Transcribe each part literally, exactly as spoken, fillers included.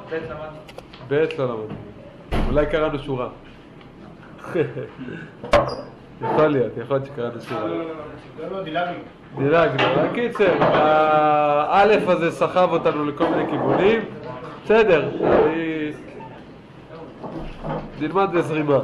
בית למד. בית לא למד. אולי קראנו שורה. יכול להיות, יכול להיות שקראנו שורה. לא, לא, דילגנו. דילגנו. הקיצר, האלף הזה סחב אותנו לכל מיני כיוונים. בסדר, נלמד בזרימה.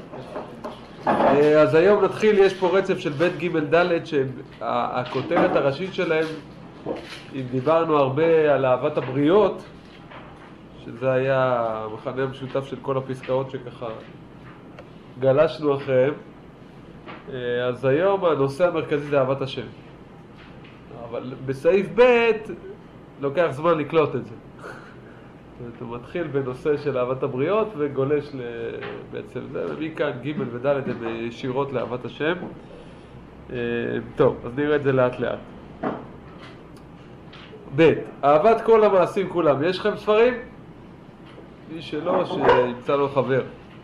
אז היום נתחיל, יש פה רצף של בית ג' ד' שהכותרת הראשית שלהם, אם דיברנו הרבה על אהבת הבריות, שזה היה המכנה המשותף של כל הפסקאות שככה גלשנו אחריהם, אז היום הנושא המרכזי זה אהבת השם. אבל בסעיף ב' לוקח זמן לקלוט את זה. הוא מתחיל בנושא של אהבת הבריות וגולש בעצם זה, ומכאן ג' וד' הם ישירות לאהבת השם. טוב, אז נראה את זה לאט לאט. ב' אהבת כל המעשים כולם. יש לכם ספרים? מי שלא, שימצא לו חבר.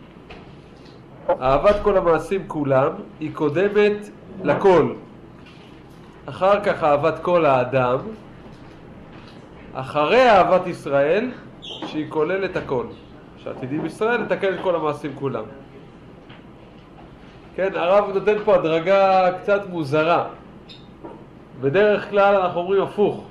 אהבת כל המעשים כולם היא קודמת לכל. אחר כך אהבת כל האדם, אחרי אהבת ישראל שהיא כוללת הכל. שעתידים ישראל לתקן את כל המעשים כולם. כן, הרב נותן פה הדרגה קצת מוזרה. בדרך כלל אנחנו אומרים הפוך.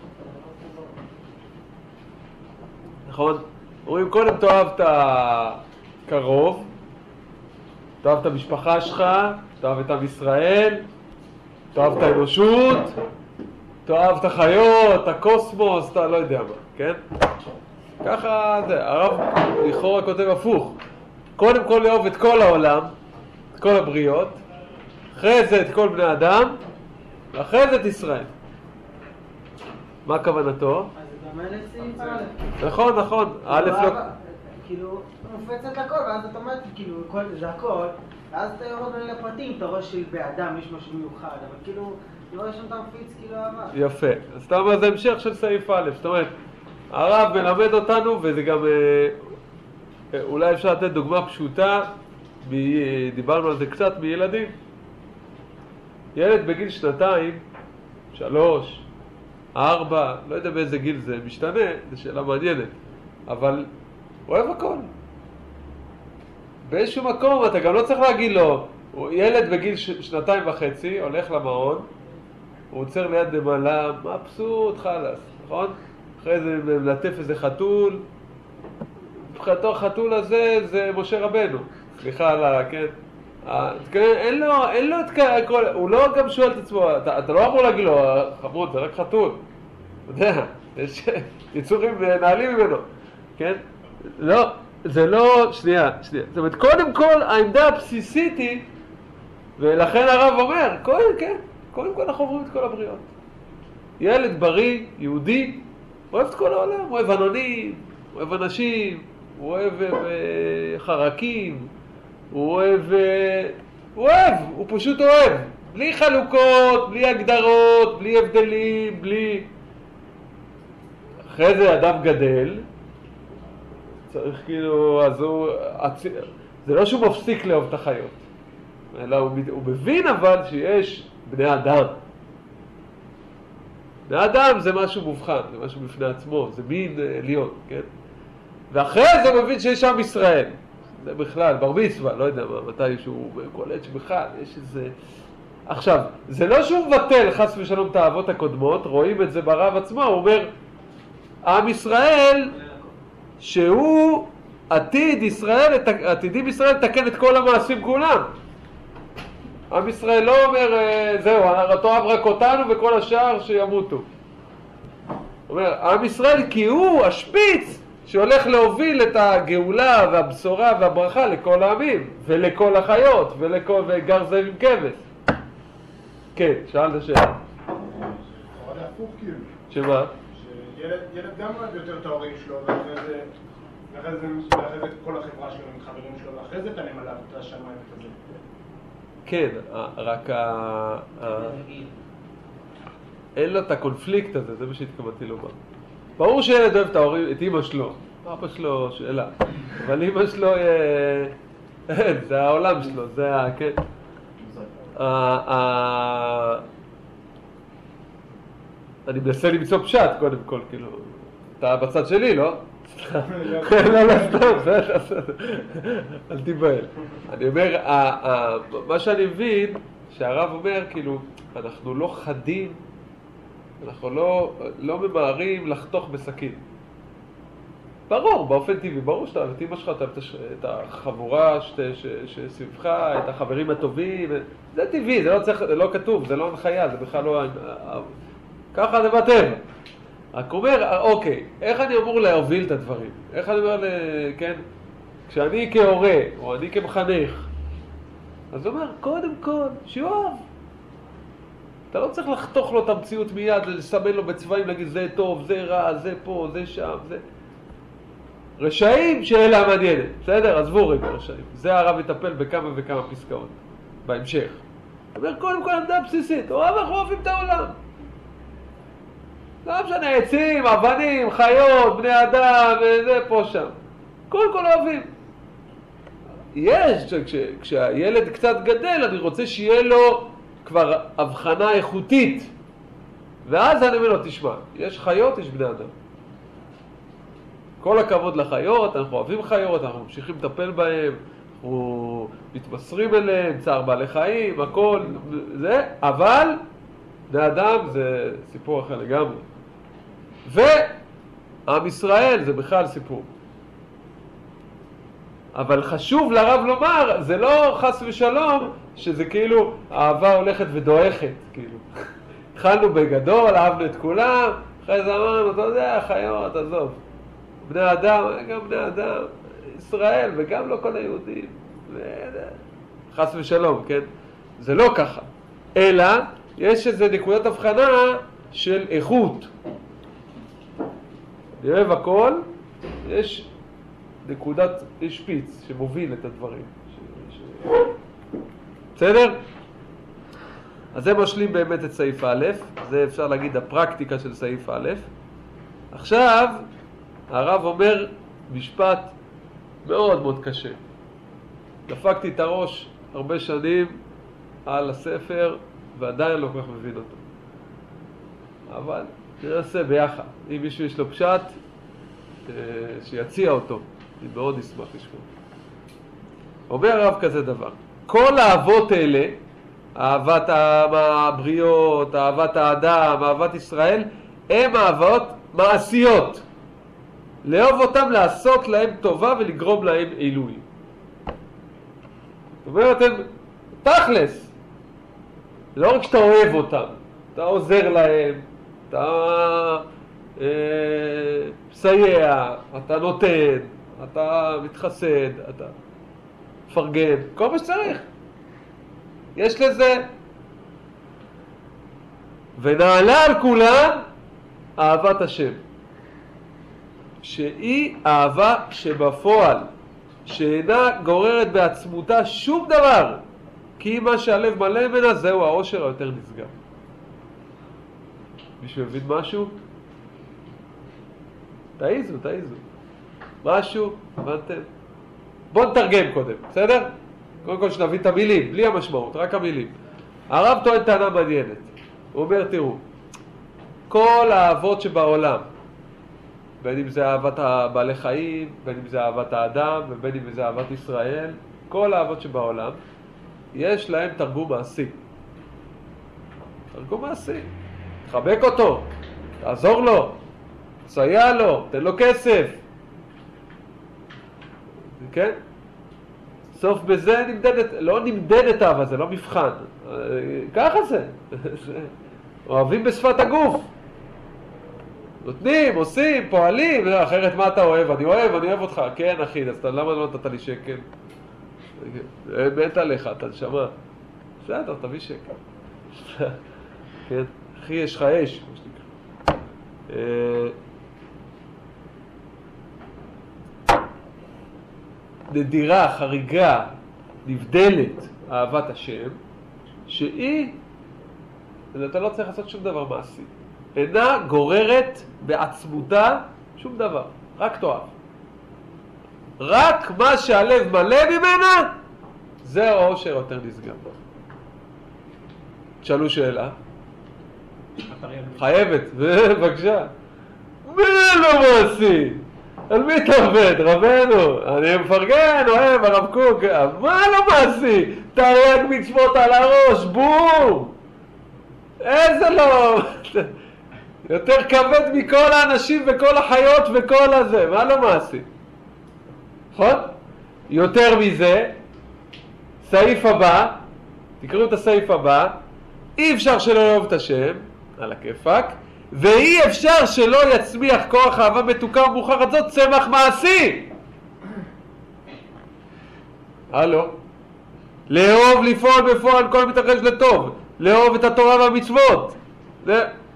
נכון? אומרים קודם תאהב את הקרוב, תאהב את המשפחה שלך, תאהב את עם ישראל, תאהב את האנושות, תאהב את החיות, את הקוסמוס, אתה לא יודע מה, כן? ככה זה, הרב לכאורה כותב הפוך. קודם כל לאהוב את כל העולם, את כל הבריות, אחרי זה את כל בני אדם, ואחרי זה את ישראל. מה כוונתו? אז זה דומה לסעיף א'. נכון, נכון. א' לא... כאילו, הוא מופץ את הכל, ואז אתה אומר, כאילו, זה הכל, ואז אתה יורד בין לפרטים, אתה רואה שבאדם יש משהו מיוחד, אבל כאילו, לא יש שם אתה מפיץ, כאילו, אהבה. יפה. אז אתה אומר, זה המשך של סעיף א', זאת אומרת, הרב מלמד אותנו, וזה גם, אולי אפשר לתת דוגמה פשוטה, דיברנו על זה קצת מילדים. ילד בגיל שנתיים, שלוש, ארבע, לא יודע באיזה גיל זה משתנה, זו שאלה מעניינת, אבל הוא אוהב הכל. באיזשהו מקום אתה גם לא צריך להגיד לו, ילד בגיל ש- שנתיים וחצי הולך למעון, הוא עוצר ליד נמלה, מבסוט, חלס, נכון? אחרי זה מלטף איזה חתול, מבחינתו החתול הזה זה משה רבנו, סליחה על ה... כן? אין לו, אין לו את כל, הוא לא גם שואל את עצמו, אתה, אתה לא אמור להגיד לו, חמוד, זה רק חתול, אתה יודע, יש יצורים נעלים ממנו, כן? לא, זה לא, שנייה, שנייה, זאת אומרת, קודם כל העמדה הבסיסית היא, ולכן הרב אומר, קודם, כן, קודם כל אנחנו עוברים את כל הבריאות. ילד בריא, יהודי, אוהב את כל העולם, הוא אוהב עננים, הוא אוהב אנשים, הוא אוהב חרקים, הוא אוהב, הוא אוהב, הוא פשוט אוהב, בלי חלוקות, בלי הגדרות, בלי הבדלים, בלי... אחרי זה אדם גדל, צריך כאילו, אז הוא, זה לא שהוא מפסיק לאהוב את החיות, אלא הוא, הוא מבין אבל שיש בני אדם. בני אדם זה משהו מובחן, זה משהו בפני עצמו, זה מין עליון, כן? ואחרי זה הוא מבין שיש עם ישראל. זה בכלל, בר מצווה, לא יודע מה, מתי שהוא קולט שבכלל, יש איזה... עכשיו, זה לא שהוא מבטל חס ושלום את האהבות הקודמות, רואים את זה ברב עצמו, הוא אומר, עם ישראל, שהוא עתיד ישראל, עתידים ישראל לתקן את כל המעשים כולם. עם ישראל לא אומר, זהו, תאהב רק אותנו וכל השאר שימותו. הוא אומר, עם ישראל כי הוא השפיץ, שהולך להוביל את הגאולה והבשורה והברכה לכל העמים, ולכל החיות, ולכל, וגר זאב עם כבש. כן, שאלת שאלה. אבל זה הפוך כאילו. שמה? שילד גם אוהב יותר את ההורים שלו, ואחרי זה, ואחרי זה, ואחרי זה כל החברה שלו עם חברים שלו, ואחרי זה תנם עליו את השמיים ואת זה. כן, רק ה... אין לו את הקונפליקט הזה, זה מה שהתכוונתי לומר. ברור שילד אוהב את ההורים, את אמא שלו, אבא שלו שאלה, אבל אמא שלו, זה העולם שלו, זה ה... כן. אני מנסה למצוא פשט קודם כל, כאילו, אתה בצד שלי, לא? לא, לא, סתם, בסדר, בסדר. אל תיבהל. אני אומר, מה שאני מבין, שהרב אומר, כאילו, אנחנו לא חדים, אנחנו לא ממהרים לחתוך בסכין. ברור, באופן טבעי, ברור שאתה אוהב את אמא שלך, אתה אוהב את החבורה שסביבך, את החברים הטובים, זה טבעי, זה לא צריך, זה לא כתוב, זה לא הנחיה, זה בכלל לא... ככה זה בטבע. רק אומר, אוקיי, איך אני אמור להוביל את הדברים? איך אני אומר, כן, כשאני כהורה, או אני כמחנך, אז הוא אומר, קודם כל, שיואב. אתה לא צריך לחתוך לו את המציאות מיד, לסמן לו בצבעים, להגיד, זה טוב, זה רע, זה פה, זה שם, זה... רשעים, שאלה מעניינת, בסדר? עזבו רגע רשעים. זה הרב יטפל בכמה וכמה פסקאות, בהמשך. הוא אומר, קודם כל עמדה בסיסית, אוהב, אנחנו אוהבים את העולם. לא משנה, עצים, אבנים, חיות, בני אדם, וזה פה שם. קודם כל אוהבים. יש, כש, כשהילד קצת גדל, אני רוצה שיהיה לו כבר הבחנה איכותית. ואז אני אומר לו, תשמע, יש חיות, יש בני אדם. כל הכבוד לחיות, אנחנו אוהבים חיות, אנחנו ממשיכים לטפל בהם, אנחנו מתמסרים אליהם, צער בעלי חיים, הכל, זה, אבל בני אדם זה סיפור אחר לגמרי. ועם ישראל זה בכלל סיפור. אבל חשוב לרב לומר, זה לא חס ושלום, שזה כאילו אהבה הולכת ודועכת, כאילו. התחלנו בגדול, אהבנו את כולם, אחרי זה אמרנו, אתה יודע, חיות, עזוב. בני אדם, גם בני אדם, ישראל, וגם לא כל היהודים. חס ושלום, כן? זה לא ככה. אלא, יש איזו נקודת הבחנה של איכות. אני אוהב הכל, יש נקודת שפיץ שמוביל את הדברים. ש... ש... בסדר? אז זה משלים באמת את סעיף א', זה אפשר להגיד הפרקטיקה של סעיף א'. עכשיו, הרב אומר משפט מאוד מאוד קשה. דפקתי את הראש הרבה שנים על הספר, ועדיין לא כל כך מבין אותו. אבל ננסה ביחד. אם מישהו יש לו פשט, שיציע אותו. אני מאוד אשמח לשמוע. אומר הרב כזה דבר. כל האהבות האלה, אהבת הבריות, אהבת האדם, אהבת ישראל, הם אהבות מעשיות. לאהוב אותם, לעשות להם טובה ולגרום להם עילוי. זאת אומרת, הם תכלס. לא רק שאתה אוהב אותם, אתה עוזר להם, אתה אה, מסייע, אתה נותן, אתה מתחסד, אתה מפרגן, כל מה שצריך. יש לזה. ונעלה על כולם אהבת השם. שהיא אהבה שבפועל, שאינה גוררת בעצמותה שום דבר, כי מה שהלב מלא ממנה זהו העושר היותר נשגב. מישהו מבין משהו? תעיזו, תעיזו. משהו, הבנתם? בואו נתרגם קודם, בסדר? קודם כל שנבין את המילים, בלי המשמעות, רק המילים. הרב טוען טענה מעניינת. הוא אומר, תראו, כל האהבות שבעולם, בין אם זה אהבת בעלי חיים, בין אם זה אהבת האדם, ובין אם זה אהבת ישראל, כל האהבות שבעולם, יש להם תרגום מעשי. תרגום מעשי. תחבק אותו, תעזור לו, תסייע לו, תן לו כסף. כן? סוף בזה נמדדת, לא נמדדת אהבה, זה לא מבחן. ככה זה. אוהבים בשפת הגוף. נותנים, עושים, פועלים, אחרת מה אתה אוהב? אני אוהב, אני אוהב אותך. כן, אחי, אז למה לא נתת לי שקל? מת עליך, אתה נשמע. בסדר, תביא שקל. כן, אחי, יש לך אש, מה שנקרא. נדירה, חריגה, נבדלת, אהבת השם, שהיא, אתה לא צריך לעשות שום דבר מעשי. אינה גוררת בעצמותה שום דבר, רק תואר. רק מה שהלב מלא ממנה, זה העושר יותר נשגב. תשאלו שאלה. חייבת, בבקשה. מי לא מעשי? על מי אתה עובד? רבנו, אני מפרגן, אוהב, הרב קוק, מה לא מעשי? תרי"ג מצוות על הראש, בום! איזה לא... יותר כבד מכל האנשים וכל החיות וכל הזה, מה לא מעשי? נכון? יותר מזה, סעיף הבא, תקראו את הסעיף הבא, אי אפשר שלא לאהוב את השם, על הכיפק, ואי אפשר שלא יצמיח כוח אהבה מתוקה ומאוחרת זאת צמח מעשי. הלו. לאהוב, לפעול בפועל, כל מתרחש לטוב. לאהוב את התורה והמצוות. ל...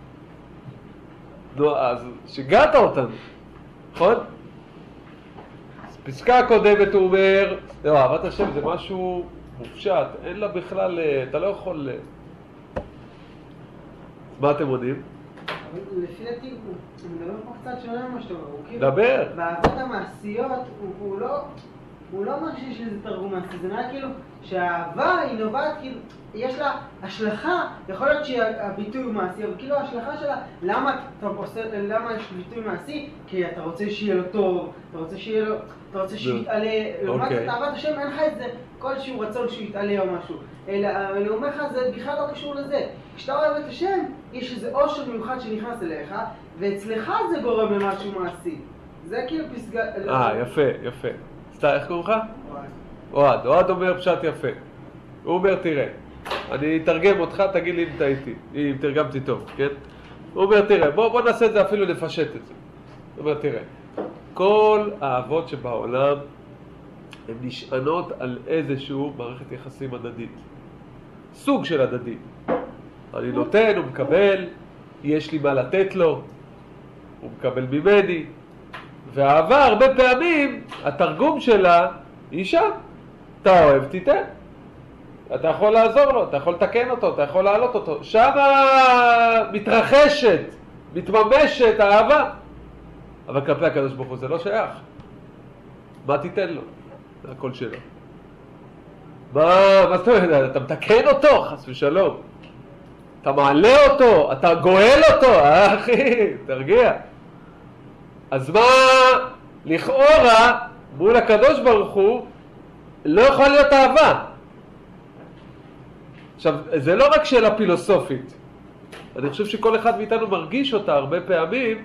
נו, אז שיגעת אותנו, נכון? אז פסקה הקודמת הוא אומר, לא, אהבת השם זה משהו מופשט, אין לה בכלל, אתה לא יכול... מה אתם יודעים? לפי דעתי, הוא מדבר פה קצת שונה ממה שאתה אומר, הוא כאילו... דבר. באהבות המעשיות, הוא לא... הוא לא אומר שיש לזה תרגום מעשי, זה נראה כאילו שהאהבה היא נובעת, כאילו, יש לה השלכה, יכול להיות שהביטוי הוא מעשי, אבל כאילו ההשלכה שלה, למה אתה עושה, למה יש ביטוי מעשי? כי אתה רוצה שיהיה לו טוב, אתה רוצה שיהיה לו, אתה רוצה שהוא יתעלה, לעומת את אהבת השם אין לך את זה, כלשהו רצון שהוא יתעלה או משהו, אלא אני אומר לך, זה בכלל לא קשור לזה. כשאתה אוהב את השם, יש איזה אושר מיוחד שנכנס אליך, ואצלך זה גורם למשהו מעשי. זה כאילו פסגה... אה, יפה, יפה. סתם, איך קוראים לך? אוהד. אוהד אומר פשט יפה. הוא אומר, תראה, אני אתרגם אותך, תגיד לי אם טעיתי, אם תרגמתי טוב, כן? הוא אומר, תראה, בוא, בוא נעשה את זה אפילו לפשט את זה. הוא אומר, תראה, כל האהבות שבעולם הן נשענות על איזשהו מערכת יחסים הדדית. סוג של הדדי. אני נותן, הוא מקבל, יש לי מה לתת לו, הוא מקבל ממני. והאהבה הרבה פעמים, התרגום שלה היא שם. אתה אוהב, תיתן. אתה יכול לעזור לו, אתה יכול לתקן אותו, אתה יכול להעלות אותו. שם מתרחשת, מתממשת האהבה. אבל כלפי הקדוש ברוך הוא זה לא שייך. מה תיתן לו? זה הכל שלו. מה, מה זאת אומרת? אתה מתקן אותו, חס ושלום. אתה מעלה אותו, אתה גואל אותו, אה, אחי, תרגיע. אז מה, לכאורה, מול הקדוש ברוך הוא, לא יכול להיות אהבה. עכשיו, זה לא רק שאלה פילוסופית. אני חושב שכל אחד מאיתנו מרגיש אותה הרבה פעמים,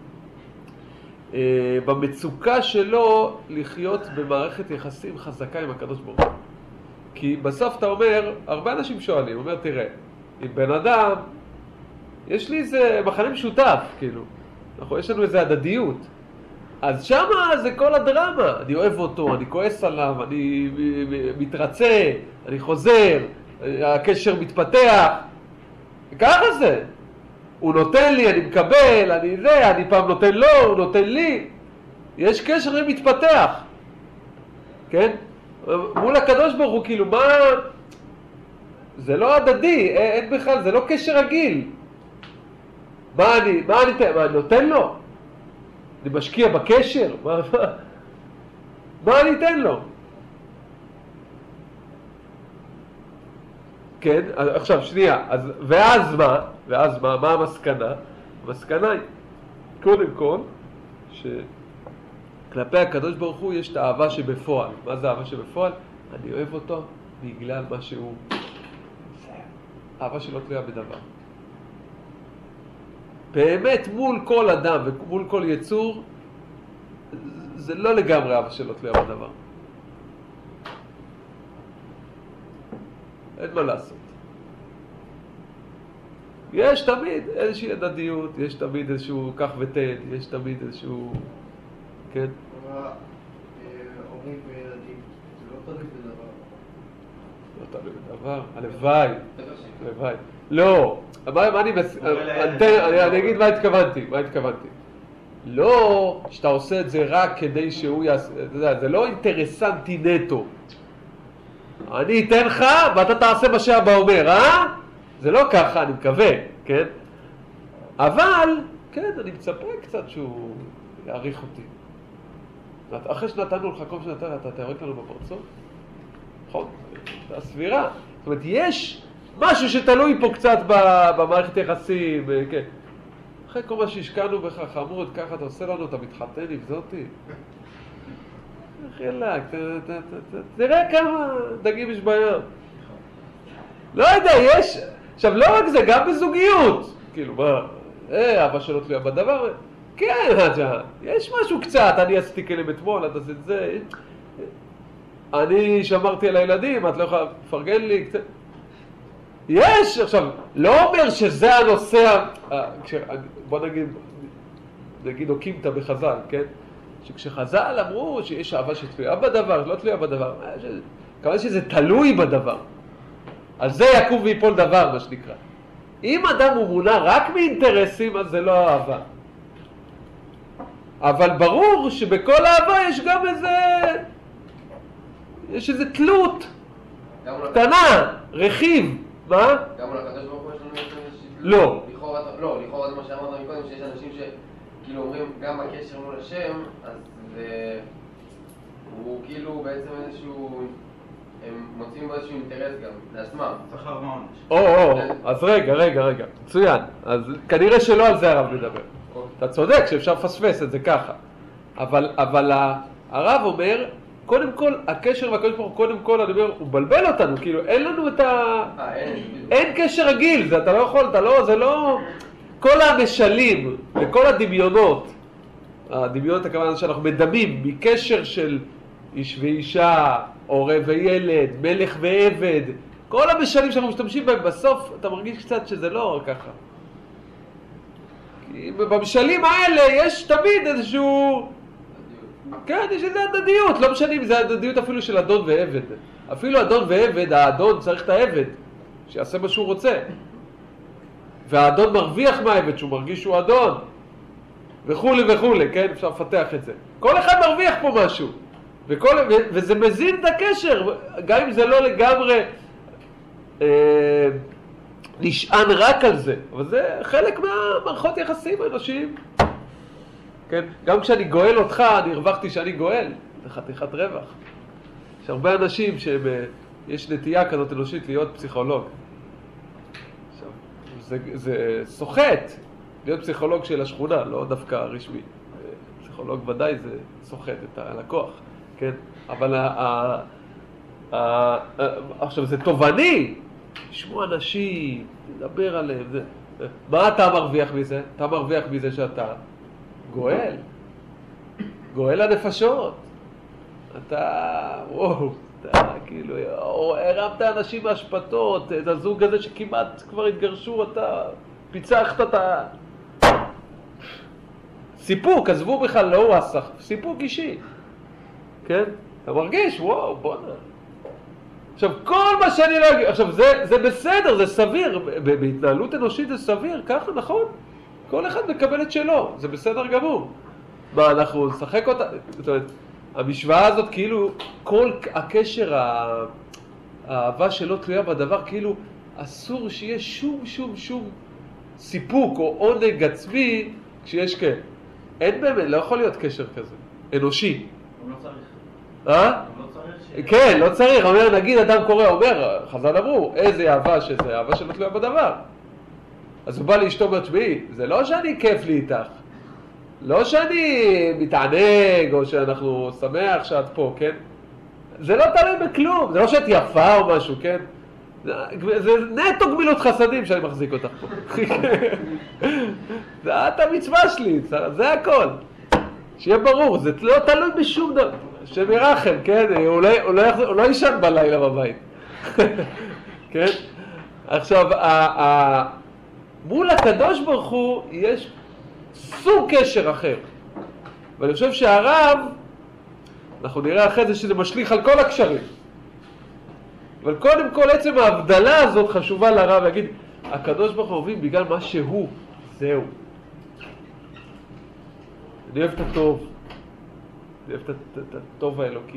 אה, במצוקה שלו לחיות במערכת יחסים חזקה עם הקדוש ברוך הוא. כי בסוף אתה אומר, הרבה אנשים שואלים, אומר, תראה, עם בן אדם, יש לי איזה מחנה משותף, כאילו. אנחנו, יש לנו איזה הדדיות. אז שמה זה כל הדרמה. אני אוהב אותו, אני כועס עליו, אני מתרצה, אני חוזר, הקשר מתפתח. ככה זה. הוא נותן לי, אני מקבל, אני זה, אני פעם נותן לו, הוא נותן לי. יש קשר ומתפתח. כן? מול הקדוש ברוך הוא, כאילו, מה... זה לא הדדי, אין בכלל, זה לא קשר רגיל. מה אני, מה אני, מה אני נותן לו? אני משקיע בקשר? מה, מה, מה אני אתן לו? כן, עכשיו שנייה, אז, ואז מה? ואז מה? מה המסקנה? המסקנה היא, קודם כל, שכלפי הקדוש ברוך הוא יש את האהבה שבפועל. מה זה האהבה שבפועל? אני אוהב אותו בגלל מה שהוא. אהבה שלא תלויה בדבר. באמת מול כל אדם ומול כל יצור, זה לא לגמרי אהבה שלא תלויה בדבר. אין מה לעשות. יש תמיד איזושהי הדדיות, יש תמיד איזשהו כך ותן, יש תמיד איזשהו... כן? אומרים בילדים, זה לא תמיד בדבר. לא תמיד בדבר, הלוואי, הלוואי. לא, מה אני מס... אני אגיד מה התכוונתי, מה התכוונתי. לא שאתה עושה את זה רק כדי שהוא יעשה, זה לא אינטרסנטי נטו. אני אתן לך ואתה תעשה מה שאבא אומר, אה? זה לא ככה, אני מקווה, כן? אבל, כן, אני מצפה קצת שהוא יעריך אותי. אחרי שנתנו לך, כל שנתנו, אתה תערק לנו בפרצוף? נכון, זה הסבירה. זאת אומרת, יש משהו שתלוי פה קצת במערכת יחסים, כן. אחרי כל מה שהשקענו בך חמוד, ככה אתה עושה לנו, אתה מתחתן עם זאתי? חילק, תראה כמה דגים יש בים. לא יודע, יש... עכשיו, לא רק זה, גם בזוגיות. כאילו, מה? אה, אבא שלו תלויה בדבר. כן, יש משהו קצת, אני עשיתי כלים אתמול, אתה עושה את זה. אני שמרתי על הילדים, את לא יכולה לפרגן לי קצת. יש, עכשיו, לא אומר שזה הנושא, בוא נגיד, נגיד אוקימתא בחז"ל, כן? שכשחז"ל אמרו שיש אהבה שתלויה בדבר, לא תלויה בדבר, כמובן שזה תלוי בדבר. על זה יקום ויפול דבר, מה שנקרא. אם אדם הוא מונע רק מאינטרסים, אז זה לא אהבה. אבל ברור שבכל אהבה יש גם איזה... יש איזה תלות קטנה, רכיב. מה? גם על הקדוש ברוך הוא יש לנו איזושהי... לא. לא, לכאורה זה מה שאמרת מקודם, שיש אנשים שכאילו אומרים גם בקשר מול השם, אז הוא כאילו בעצם איזשהו... הם מוצאים בו איזשהו אינטרס גם, לעצמם. צריך הרמון. או, או, אז רגע, רגע, רגע, מצוין. אז כנראה שלא על זה הרב מדבר. אתה צודק שאפשר לפספס את זה ככה. אבל, אבל הרב אומר, קודם כל, הקשר והקדוש ברוך הוא, קודם כל, אני אומר, הוא מבלבל אותנו, כאילו, אין לנו את ה... אין קשר רגיל, זה אתה לא יכול, אתה לא, זה לא... כל המשלים וכל הדמיונות, הדמיונות הכוונה שאנחנו מדמים מקשר של איש ואישה, הורה וילד, מלך ועבד, כל המשלים שאנחנו משתמשים בהם, בסוף אתה מרגיש קצת שזה לא ככה. כי במשלים האלה יש תמיד איזשהו... כן, יש איזו הדדיות, לא משנה אם זה הדדיות אפילו של אדון ועבד. אפילו אדון ועבד, האדון צריך את העבד, שיעשה מה שהוא רוצה. והאדון מרוויח מהעבד, שהוא מרגיש שהוא אדון. וכולי וכולי, כן? אפשר לפתח את זה. כל אחד מרוויח פה משהו. וכל, ו, וזה מזין את הקשר, גם אם זה לא לגמרי אה, נשען רק על זה. אבל זה חלק מהמערכות יחסים האנושיים. כן? גם כשאני גואל אותך, אני הרווחתי שאני גואל. זה חתיכת רווח. יש הרבה אנשים שיש נטייה כזאת אנושית להיות פסיכולוג. עכשיו, זה, זה סוחט להיות פסיכולוג של השכונה, לא דווקא רשמי. פסיכולוג ודאי זה סוחט את הלקוח, כן? אבל ה, ה, ה, ה, עכשיו זה תובעני, לשמוע אנשים, לדבר עליהם. זה, מה אתה מרוויח מזה? אתה מרוויח מזה שאתה גואל, גואל הנפשות. אתה, וואו, אתה כאילו, הרמת אנשים מהשפטות, את הזוג הזה שכמעט כבר התגרשו, אתה פיצחת את ה... סיפוק, עזבו בכלל לא ווסח, סיפוק אישי, כן? אתה מרגיש, וואו, בוא נע. עכשיו, כל מה שאני לא אגיד, עכשיו, זה, זה בסדר, זה סביר, בהתנהלות אנושית זה סביר, ככה, נכון? כל אחד מקבל את שלו, זה בסדר גמור. מה, אנחנו נשחק אותה? זאת אומרת, המשוואה הזאת, כאילו, כל הקשר, האהבה שלא תלויה בדבר, כאילו, אסור שיהיה שום, שום, שום סיפוק או עונג עצמי כשיש כן. אין באמת, לא יכול להיות קשר כזה, אנושי. הוא לא צריך. אה? הוא לא צריך ש... כן, לא צריך. אומר, נגיד אדם קורא, אומר, חז"ל אמרו, איזה אהבה שזה, אהבה שלא תלויה בדבר. אז הוא בא לאשתו בתשמעי, זה לא שאני כיף לי איתך, לא שאני מתענג או שאנחנו שמח שאת פה, כן? זה לא תלוי בכלום, זה לא שאת יפה או משהו, כן? זה נטו גמילות חסדים שאני מחזיק אותך פה. זה את המצווה שלי, זה הכל. שיהיה ברור, זה לא תלוי בשום דבר. שמרחם, כן? הוא לא, הוא לא, הוא לא ישן בלילה בבית. כן? עכשיו, ה, ה, מול הקדוש ברוך הוא יש סוג קשר אחר. ואני חושב שהרב, אנחנו נראה אחרי זה שזה משליך על כל הקשרים. אבל קודם כל עצם ההבדלה הזאת חשובה לרב, להגיד, הקדוש ברוך הוא הוביל בגלל מה שהוא, זהו. אני אוהב את הטוב, אני אוהב את הטוב האלוקי.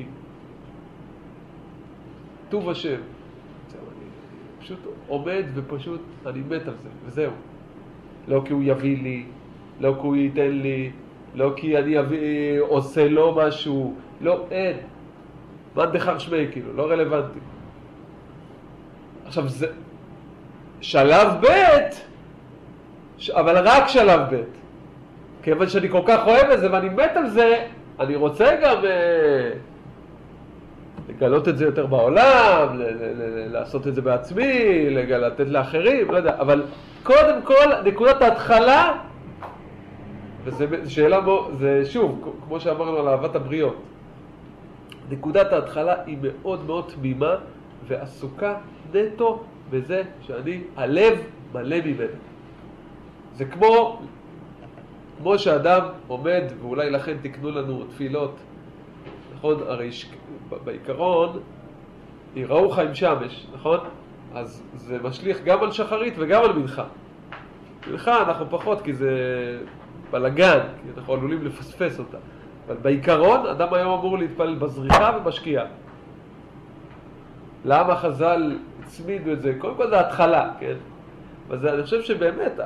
טוב השם. אני פשוט עומד ופשוט אני מת על זה, וזהו. לא כי הוא יביא לי, לא כי הוא ייתן לי, לא כי אני אביא, עושה לו משהו, לא, אין. מה דחר שמי, כאילו, לא רלוונטי. עכשיו, זה... שלב ב' ש... אבל רק שלב ב'. כיוון שאני כל כך אוהב את זה ואני מת על זה, אני רוצה גם אה, לגלות את זה יותר בעולם, ל- ל- ל- לעשות את זה בעצמי, לג- לתת לאחרים, לא יודע, אבל קודם כל, נקודת ההתחלה, וזה שאלה, בו, זה שוב, כמו שאמרנו על אהבת הבריות, נקודת ההתחלה היא מאוד מאוד תמימה ועסוקה נטו בזה שאני, הלב מלא ממנו. זה כמו, כמו שאדם עומד, ואולי לכן תקנו לנו תפילות, נכון? הרי ש... בעיקרון, יראו חיים שמש, נכון? אז זה משליך גם על שחרית וגם על מנחה. מנחה אנחנו פחות כי זה בלגן, כי אנחנו עלולים לפספס אותה. אבל בעיקרון, אדם היום אמור להתפלל בזריחה ובשקיעה. למה חז"ל הצמידו את זה? קודם כל זה התחלה, כן? אז אני חושב שבאמת,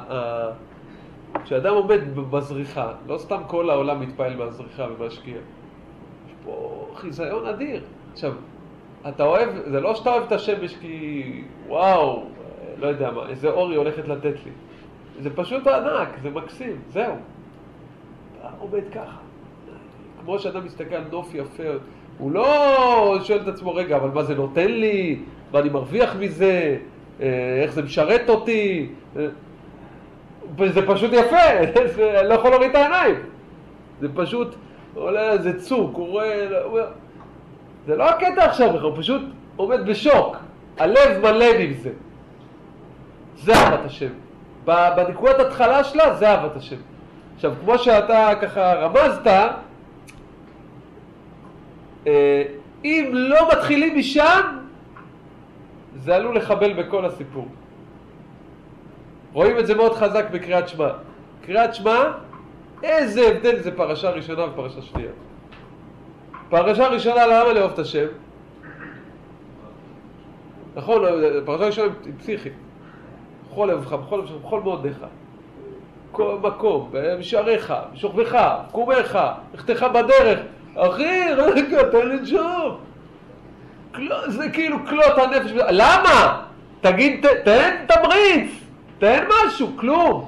כשאדם עומד בזריחה, לא סתם כל העולם מתפעל מהזריחה ובשקיעה. יש פה חיזיון אדיר. עכשיו, אתה אוהב, זה לא שאתה אוהב את השמש כי וואו, לא יודע מה, איזה אור היא הולכת לתת לי. זה פשוט ענק, זה מקסים, זהו. אתה עומד ככה. כמו שאדם מסתכל על נוף יפה, הוא לא שואל את עצמו, רגע, אבל מה זה נותן לי? מה אני מרוויח מזה? איך זה משרת אותי? זה פשוט יפה, אני לא יכול להוריד את העיניים. זה פשוט, עולה איזה צוק, הוא רואה, זה לא הקטע עכשיו, הוא פשוט עומד בשוק. הלב מלא עם זה. זה אהבת השם. בנקודת התחלה שלה, זה אהבת השם. עכשיו, כמו שאתה ככה רמזת, אם לא מתחילים משם, זה עלול לחבל בכל הסיפור. רואים את זה מאוד חזק בקריאת שמע. קריאת שמע, איזה הבדל זה פרשה ראשונה ופרשה שנייה. פרשה ראשונה, למה לאהוב את השם? נכון, פרשה ראשונה היא פסיכית. בכל לבך, בכל לבך, בכל מאודיך. כל מקום, בשעריך, בשוכבך, קומך, לכתך בדרך. אחי, רגע, תן לי ג'וב. זה כאילו כלות הנפש. למה? תגיד, תן תמריץ, תן משהו, כלום.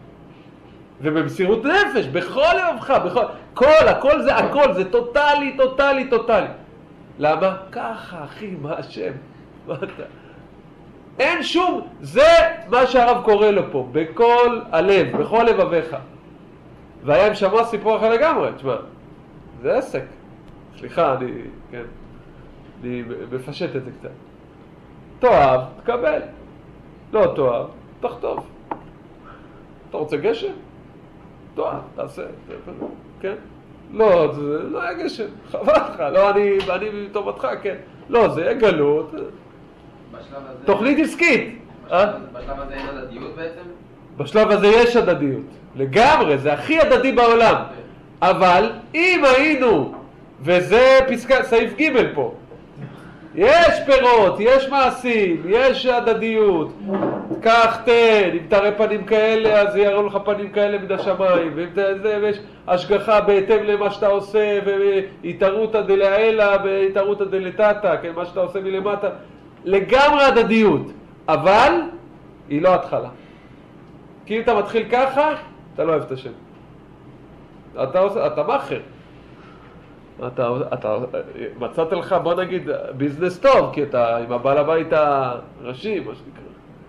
ובמסירות נפש, בכל לבך, בכל... כל, הכל זה הכל, זה טוטלי, טוטלי, טוטלי. למה? ככה, אחי, מה השם? מה אתה? אין שום, זה מה שהרב קורא לו פה, בכל הלב, בכל לבביך. והיה עם שמוע סיפור אחר לגמרי, תשמע, זה עסק. סליחה, אני, כן, אני מפשט את זה קצת. תאהב, תקבל. לא תאהב, תחטוף. אתה רוצה גשם? תאהב, תעשה, כן? לא, זה לא היה גשם, חבל לך, לא, אני, אני בטובתך, כן. לא, זה יהיה גלות. תוכנית עסקית. בשלב הזה אין הדדיות בעצם? בשלב הזה יש הדדיות. לגמרי, זה הכי הדדי בעולם. אבל אם היינו, וזה פסקה, סעיף ג' פה, יש פירות, יש מעשים, יש הדדיות, כך תן, אם תראה פנים כאלה, אז יראו לך פנים כאלה מן השמיים, ואם זה, ויש השגחה בהתאם למה שאתה עושה, והתערותא דלעילא, והתערותא דלתתא, כן, מה שאתה עושה מלמטה, לגמרי הדדיות, אבל היא לא התחלה. כי אם אתה מתחיל ככה, אתה לא אוהב את השם. אתה עושה, אתה מאחר. אתה, אתה, מצאת לך, בוא נגיד, ביזנס טוב, כי אתה עם הבעל הבית הראשי, מה שנקרא.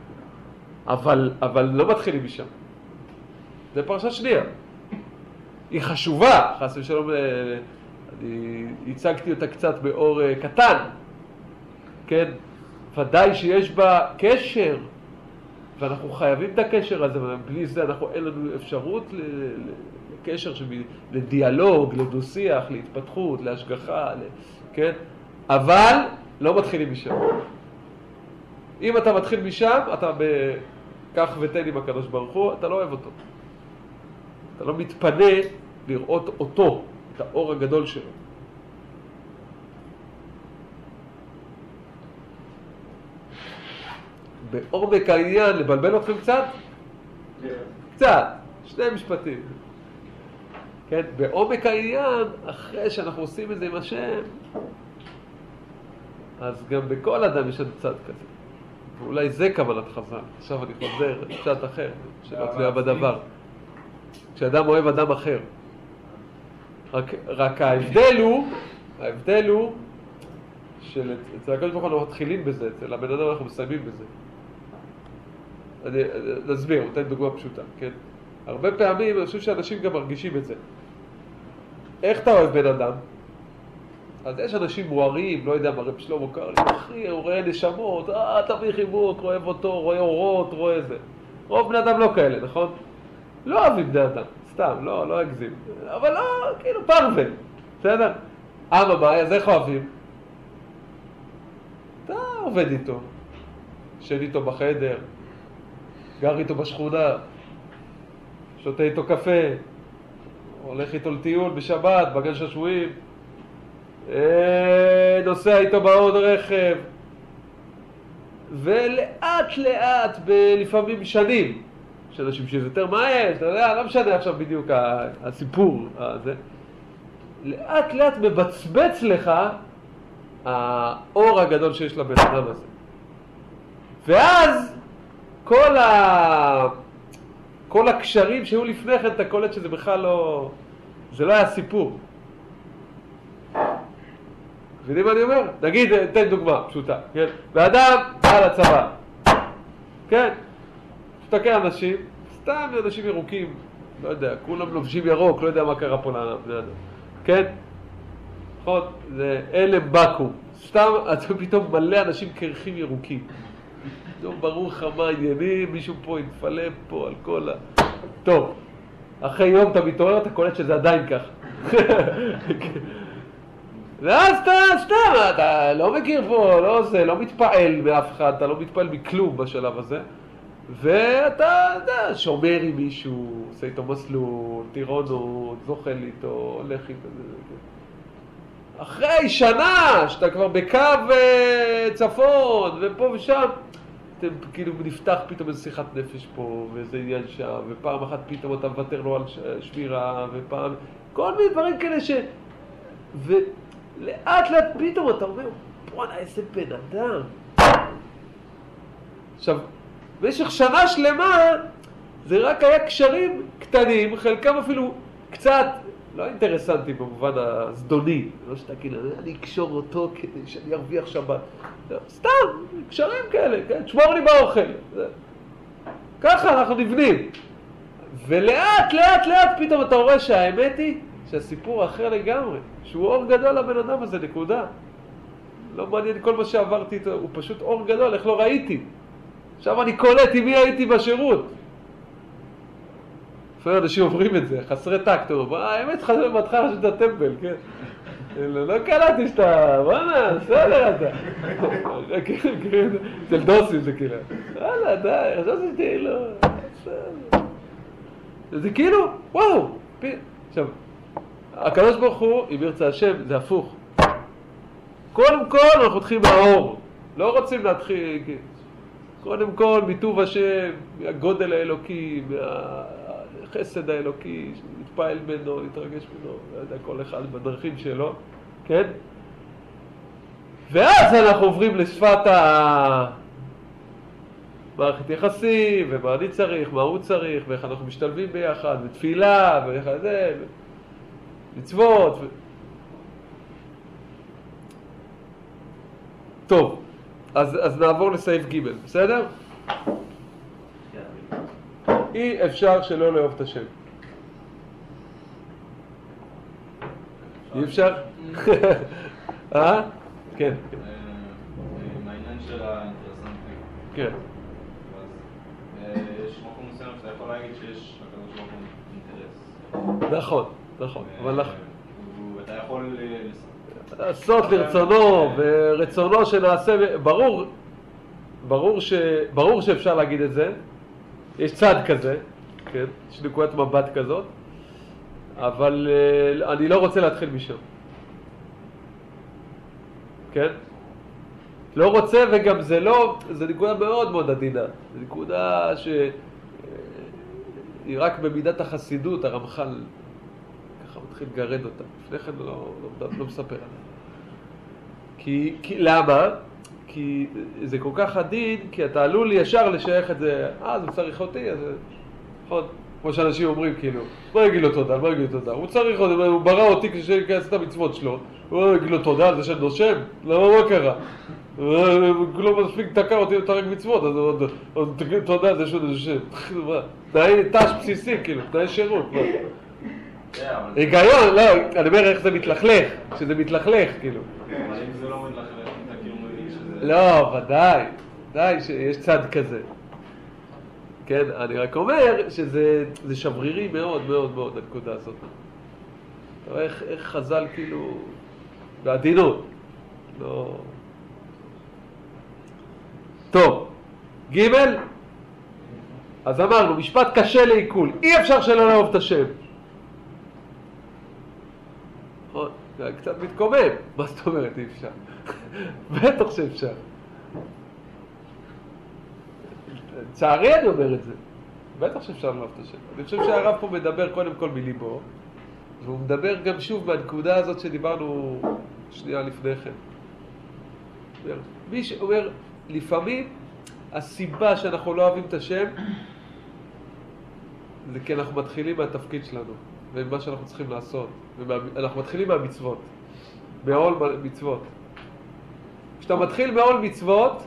אבל, אבל לא מתחילים משם. זה פרשה שנייה. היא חשובה, חס ושלום, אני הצגתי אותה קצת באור קטן. כן? ודאי שיש בה קשר, ואנחנו חייבים את הקשר הזה, ובלי זה אנחנו אין לנו אפשרות לקשר, לדיאלוג, לדו-שיח, להתפתחות, להשגחה, כן? אבל לא מתחילים משם. אם אתה מתחיל משם, אתה בכך ותן עם הקדוש ברוך הוא, אתה לא אוהב אותו. אתה לא מתפנה לראות אותו, את האור הגדול שלו. בעומק העניין, לבלבל אתכם קצת? קצת, שני משפטים. כן, בעומק העניין, אחרי שאנחנו עושים את זה עם השם, אז גם בכל אדם יש לנו צד כזה. ואולי זה כוונת חז"ל. עכשיו אני חוזר קצת אחר, שלא תלויה בדבר. כשאדם אוהב אדם אחר. רק, רק ההבדל הוא, ההבדל הוא, שאצל הקדוש ברוך הוא אנחנו מתחילים בזה, אצל הבן אדם אנחנו מסיימים בזה. אני נסביר, נותן דוגמה פשוטה, כן? הרבה פעמים אני חושב שאנשים גם מרגישים את זה. איך אתה אוהב בן אדם? אז יש אנשים מוארים, לא יודע מה, רב שלמה קרליץ, אחי, הוא רואה נשמות, אה, תביא חיבוק, אוהב אותו, רואה אורות, רואה זה. רוב בני אדם לא כאלה, נכון? לא אוהבים בני אדם, סתם, לא, לא אגזים. אבל לא, כאילו פרווה, בסדר? אמה מה, אז איך אוהבים? אתה עובד איתו, ישן איתו בחדר, גר איתו בשכונה, שותה איתו קפה, הולך איתו לטיול בשבת, בגן שעשועים, נוסע איתו בעוד רכב, ולאט לאט, לפעמים שנים, יש אנשים שזה יותר מהר, אתה יודע, לא משנה עכשיו בדיוק הסיפור הזה, לאט לאט מבצבץ לך האור הגדול שיש לבן אדם הזה. ואז כל ה... כל הקשרים שהיו לפני כן, אתה קולט שזה בכלל לא... זה לא היה סיפור. יודעים מה אני אומר? נגיד, תן דוגמה פשוטה, כן? ואדם בא לצבא, כן? שתקר אנשים, סתם אנשים ירוקים, לא יודע, כולם לובשים ירוק, לא יודע מה קרה פה לבני אדם, כן? נכון? זה אלם בקו, סתם, אתה פתאום מלא אנשים קרחים ירוקים. לא ברור לך מה העניינים, מישהו פה יתפלא פה על כל ה... טוב, אחרי יום אתה מתעורר, אתה קולט שזה עדיין כך. ואז אתה סתם, אתה לא מכיר פה, לא עושה, לא מתפעל מאף אחד, אתה לא מתפעל מכלום בשלב הזה. ואתה, יודע, שומר עם מישהו, עושה איתו מסלול, טירונות, זוחל איתו, הולך איתו. אחרי שנה, שאתה כבר בקו צפון, ופה ושם, אתם כאילו נפתח פתאום איזו שיחת נפש פה, ואיזה עניין שם, ופעם אחת פתאום אתה מוותר לו על שמירה, ופעם... כל מיני דברים כאלה ש... ולאט לאט פתאום אתה אומר, בוא'נה, איזה בן אדם. עכשיו, במשך שנה שלמה, זה רק היה קשרים קטנים, חלקם אפילו קצת, לא אינטרסנטי במובן הזדוני, לא שתגיד, אני אקשור אותו כדי שאני ארוויח שבת. סתם, קשרים כאלה, כן? תשמור לי באוכל. ככה אנחנו נבנים. ולאט, לאט, לאט פתאום אתה רואה שהאמת היא שהסיפור אחר לגמרי, שהוא אור גדול לבן אדם הזה, נקודה. לא מעניין כל מה שעברתי איתו, הוא פשוט אור גדול, איך לא ראיתי. עכשיו אני קולט עם מי הייתי בשירות. לפעמים אנשים עוברים את זה, חסרי טקט, האמת חסרי מתחר של הטמבל, כן? לא קלטתי שאתה, בוא'נה, בסדר אתה. אצל דוסים זה כאילו. וואלה, די, חשבתי שתהיה לו. זה כאילו, וואו. עכשיו, הקדוש ברוך הוא, אם ירצה השם, זה הפוך. קודם כל אנחנו מתחילים מהאור. לא רוצים להתחיל, קודם כל מטוב השם, מהגודל האלוקי, מהחסד האלוקי, מתפעל ממנו, להתרגש ממנו, לא יודע, כל אחד בדרכים שלו, כן? ואז אנחנו עוברים לשפת המערכת יחסים, ומה אני צריך, מה הוא צריך, ואיך אנחנו משתלבים ביחד, ותפילה, ואיך זה, מצוות. ו... טוב, אז, אז נעבור לסעיף ג', בסדר? אי אפשר שלא לאהוב את השם. אי אפשר? אה? כן. מהעניין של האינטרסנטים. כן. יש מקום מסוים שאתה יכול להגיד שיש לקדוש ברוך הוא אינטרס. נכון, נכון. אבל ואתה יכול לעשות לרצונו, ורצונו שנעשה, ברור, ברור ש... ברור שאפשר להגיד את זה. יש צד כזה, כן? יש נקודת מבט כזאת, אבל uh, אני לא רוצה להתחיל משם. כן? לא רוצה, וגם זה לא, זה נקודה מאוד מאוד עדינה. זה נקודה שהיא רק במידת החסידות, הרמח"ל ככה מתחיל לגרד אותה. לפני כן לא, לא, לא מספר עליה. כי, כי, למה? כי זה כל כך עדין, כי אתה עלול ישר לשייך את זה, אה, זה צריך אותי, אז נכון, כמו שאנשים אומרים כאילו, מה יגיד לו תודה, מה יגיד לו תודה, הוא צריך אותי, הוא ברא אותי כשייכנס את המצוות שלו, הוא יגיד לו תודה על זה שאני נושם, למה מה קרה? הוא לא מספיק תקע אותי לתרג מצוות, אז הוא תגיד תודה על זה שהוא נושם, תנאי תש בסיסי כאילו, תנאי שירות, היגיון, לא, אני אומר איך זה מתלכלך, שזה מתלכלך כאילו. אבל אם זה לא מתלכלך, אתה כאילו מבין שזה... לא, ודאי, ודאי שיש צד כזה. כן, אני רק אומר שזה שברירי מאוד מאוד מאוד הנקודה הזאת. אתה רואה איך, איך חז"ל כאילו בעדינות. לא... טוב, ג' אז אמרנו, משפט קשה לעיכול, אי אפשר שלא לאהוב את השם. זה קצת מתקומם, מה זאת אומרת אי אפשר? בטח שאפשר. צערי אני אומר את זה, בטח שאפשר לאהוב את השם. אני חושב שהרב פה מדבר קודם כל מליבו, והוא מדבר גם שוב מהנקודה הזאת שדיברנו שנייה לפני כן. מי שאומר, לפעמים הסיבה שאנחנו לא אוהבים את השם זה כי אנחנו מתחילים מהתפקיד שלנו ומה שאנחנו צריכים לעשות. אנחנו מתחילים מהמצוות, מעול מצוות. כשאתה מתחיל מעול מצוות,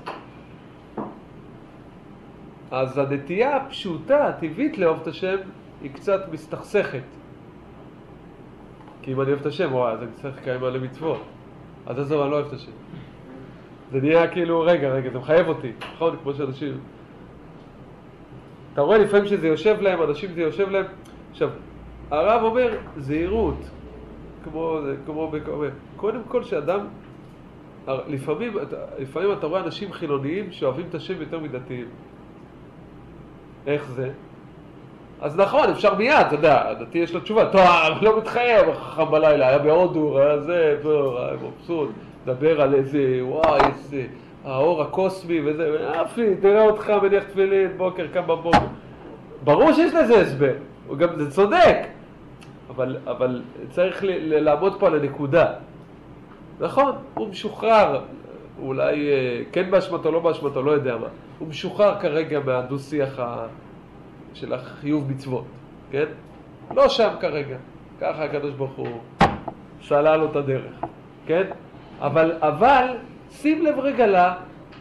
אז הנטייה הפשוטה, הטבעית לאהוב את השם, היא קצת מסתכסכת. כי אם אני אוהב את השם, וואי, אז אני צריך לקיים מלא מצוות. אז עזוב, אני לא אוהב את השם. זה נהיה כאילו, רגע, רגע, זה מחייב אותי, נכון? כמו שאנשים... אתה רואה לפעמים שזה יושב להם, אנשים זה יושב להם. עכשיו, הרב אומר, זהירות, כמו, כמו, כמו, קודם כל שאדם, לפעמים, לפעמים אתה רואה אנשים חילוניים שאוהבים את השם יותר מדתיים. איך זה? אז נכון, אפשר מיד, אתה יודע, הדתי יש לו תשובה, טוב, לא מתחייב, חכם בלילה, היה בהודו, היה זה, היה מבסוט, דבר על איזה, וואי, איזה, האור הקוסמי וזה, אפי, תראה אותך מניח תפילין, בוקר, קם בבוקר. ברור שיש לזה הסבר, הוא גם, זה צודק, אבל, אבל צריך ל- ל- לעמוד פה על הנקודה. נכון, הוא משוחרר, אולי כן באשמתו, לא באשמתו, לא יודע מה. הוא משוחרר כרגע מהדו-שיח ה... של החיוב מצוות, כן? לא שם כרגע. ככה הקדוש ברוך הוא סלל לו את הדרך, כן? אבל, אבל, שים לב רגע לה,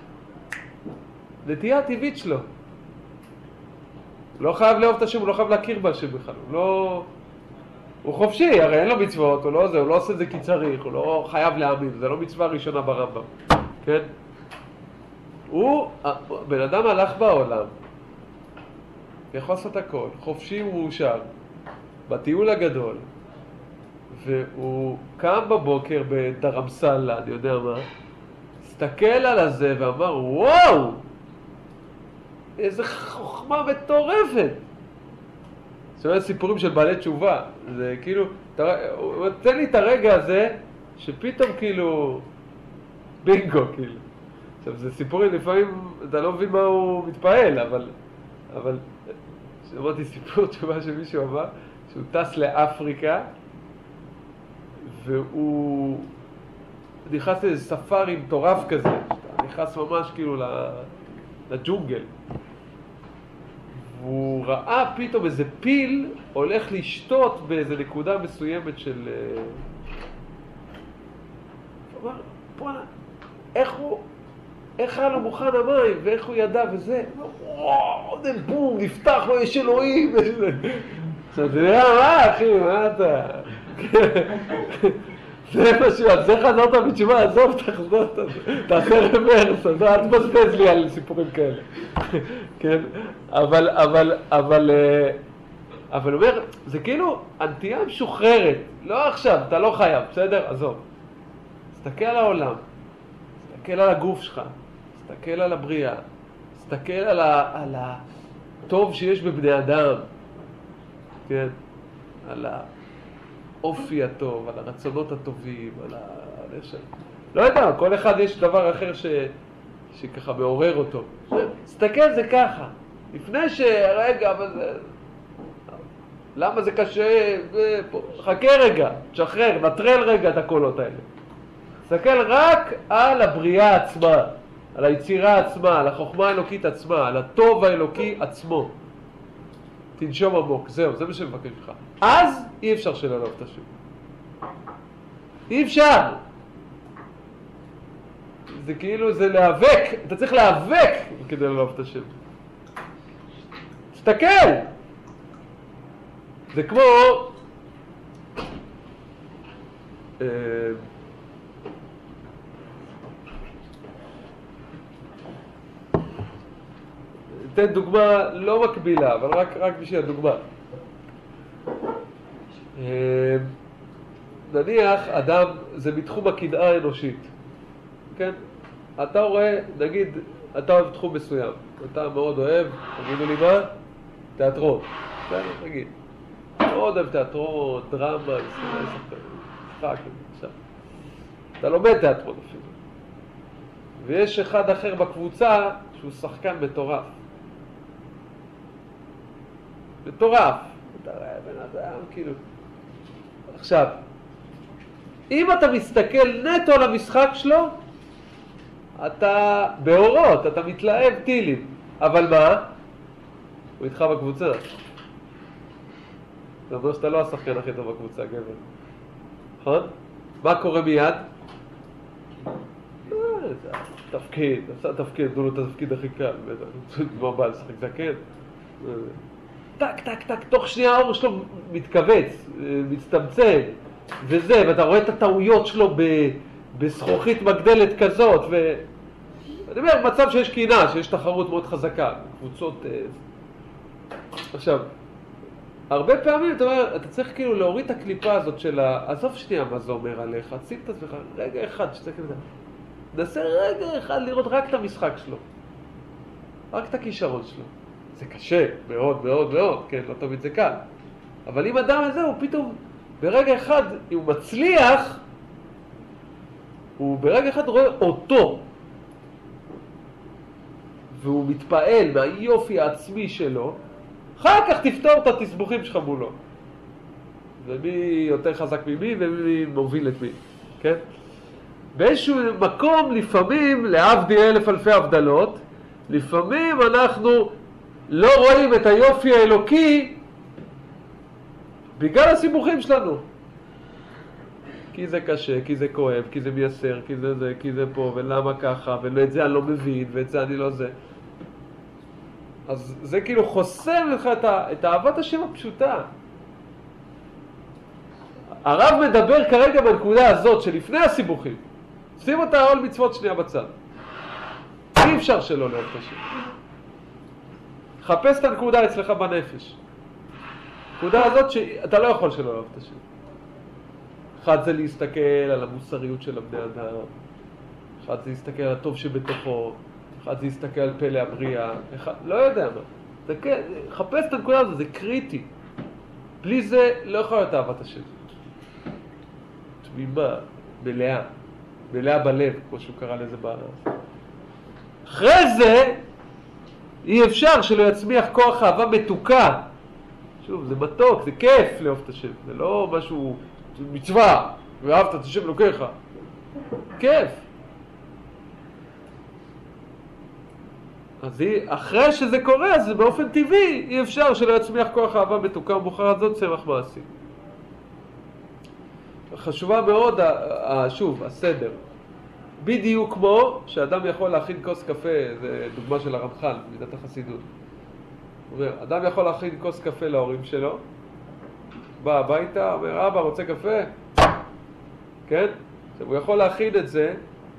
נטייה הטבעית שלו. הוא לא חייב לאהוב את השם, הוא לא חייב להכיר בהשם בכלל. הוא לא... הוא חופשי, הרי אין לו מצוות, הוא לא, זה, הוא לא עושה את זה כי צריך, הוא לא חייב להאמין, זה לא מצווה ראשונה ברמב"ם, כן? הוא, בן אדם הלך בעולם, יכול לעשות הכל, חופשי ומאושר, בטיול הגדול, והוא קם בבוקר בדרמסלה, אני יודע מה, הסתכל על הזה ואמר, וואו, איזה חוכמה מטורפת. זאת אומרת, סיפורים של בעלי תשובה, זה כאילו, תן לי את הרגע הזה, שפתאום כאילו, בינגו כאילו. עכשיו, זה סיפורים, לפעמים אתה לא מבין מה הוא מתפעל, אבל, אבל, שמעתי סיפור תשובה שמישהו אמר, שהוא טס לאפריקה, והוא נכנס לאיזה ספארי מטורף כזה, נכנס ממש כאילו לג'ונגל. והוא ראה פתאום איזה פיל הולך לשתות באיזה נקודה מסוימת של... הוא אמר, בוא'נה, איך הוא... איך היה לו מוכן המים, ואיך הוא ידע וזה, וואו, זה בום, נפתח לו, יש אלוהים. עכשיו, זה נראה, מה אחי, מה אתה? זה משהו, על זה חזרת בתשובה, עזוב, תחזור, תעשה רברס, אז אל תבזבז לי על סיפורים כאלה. כן, אבל, אבל, אבל, אבל אומר, זה כאילו הנטייה משוחררת, לא עכשיו, אתה לא חייב, בסדר? עזוב. תסתכל על העולם, תסתכל על הגוף שלך, תסתכל על הבריאה, תסתכל על, ה, על הטוב שיש בבני אדם, כן? על האופי הטוב, על הרצונות הטובים, על ה... לא יודע, כל אחד יש דבר אחר ש... שככה מעורר אותו. תסתכל זה ככה, לפני שרגע, אבל זה... למה זה קשה? חכה רגע, תשחרר, נטרל רגע את הקולות האלה. תסתכל רק על הבריאה עצמה. על היצירה עצמה, על החוכמה האלוקית עצמה, על הטוב האלוקי עצמו. תנשום עמוק, זהו, זה מה שמבקש לך. אז אי אפשר שלא לאהוב את השם. אי אפשר. זה כאילו, זה להיאבק, אתה צריך להיאבק כדי לאהוב את השם. תסתכל! זה כמו... אה... אתן דוגמה לא מקבילה, אבל רק, רק בשביל הדוגמה. נניח, אדם, זה מתחום הקנאה האנושית. כן? אתה רואה, נגיד, אתה אוהב תחום מסוים. אתה מאוד אוהב, תגידו לי מה? תיאטרון. בסדר, נגיד. מאוד אוהב תיאטרון, דרמה, משחק, עכשיו. אתה לומד תיאטרון אפילו. ויש אחד אחר בקבוצה שהוא שחקן מטורף. מטורף. אתה רואה בן אדם, כאילו. עכשיו, אם אתה מסתכל נטו על המשחק שלו, אתה באורות, אתה מתלהב טילים. אבל מה? הוא איתך בקבוצה. זה אומר שאתה לא השחקן הכי טוב בקבוצה, גבר. נכון? מה קורה מיד? זה תפקיד, עשה תפקיד, תנו לו את התפקיד הכי קל. מה בא לשחק זקן? טק, טק, טק, תוך שנייה האור שלו מתכווץ, מצטמצם, וזה, ואתה רואה את הטעויות שלו בזכוכית מגדלת כזאת, ואני אומר, מצב שיש קנאה, שיש תחרות מאוד חזקה, קבוצות... עכשיו, הרבה פעמים אתה אומר, אתה צריך כאילו להוריד את הקליפה הזאת של ה... עזוב שנייה מה זה אומר עליך, שים את עצמך רגע אחד, שצריך לזה. נסה רגע אחד לראות רק את המשחק שלו, רק את הכישרון שלו. זה קשה, מאוד מאוד מאוד, כן, לא תמיד זה קל. אבל אם אדם הזה הוא פתאום, ברגע אחד, אם הוא מצליח, הוא ברגע אחד רואה אותו, והוא מתפעל מהיופי העצמי שלו, אחר כך תפתור את התסבוכים שלך מולו. ומי יותר חזק ממי ומי מוביל את מי, כן? באיזשהו מקום לפעמים, להבדיל אלף אלפי הבדלות, לפעמים אנחנו לא רואים את היופי האלוקי בגלל הסיבוכים שלנו. כי זה קשה, כי זה כואב, כי זה מייסר, כי זה זה, כי זה פה, ולמה ככה, ואת זה אני לא מבין, ואת זה אני לא זה. אז זה כאילו חוסם לך את, את אהבת השם הפשוטה. הרב מדבר כרגע בנקודה הזאת שלפני הסיבוכים. שים אותה העול מצוות שנייה בצד. אי אפשר שלא לאהוב את השם. חפש את הנקודה אצלך בנפש. הנקודה הזאת שאתה לא יכול שלא לאהוב את השם. אחד זה להסתכל על המוסריות של הבני אדם. אחד זה להסתכל על הטוב שבתוכו. אחד זה להסתכל על פלא הבריאה. אחד, לא יודע מה. זה, כן, חפש את הנקודה הזאת, זה קריטי. בלי זה לא יכול להיות אהבת השם. תמימה, מלאה. מלאה בלב, כמו שהוא קרא לזה ב... אחרי זה, אי אפשר שלא יצמיח כוח אהבה מתוקה. שוב, זה מתוק, זה כיף לאהוב את השם. זה לא משהו, זה מצווה, ואהבת את השם לוקחה. כיף. אז אחרי שזה קורה, אז באופן טבעי, אי אפשר שלא יצמיח כוח אהבה מתוקה ומוחרת זאת צמח מעשי. חשובה מאוד, שוב, הסדר. בדיוק כמו שאדם יכול להכין כוס קפה, זה דוגמה של הרמח"ל, מידת החסידות. הוא אומר, אדם יכול להכין כוס קפה להורים שלו, בא הביתה, אומר, אבא, רוצה קפה? כן? עכשיו, הוא יכול להכין את זה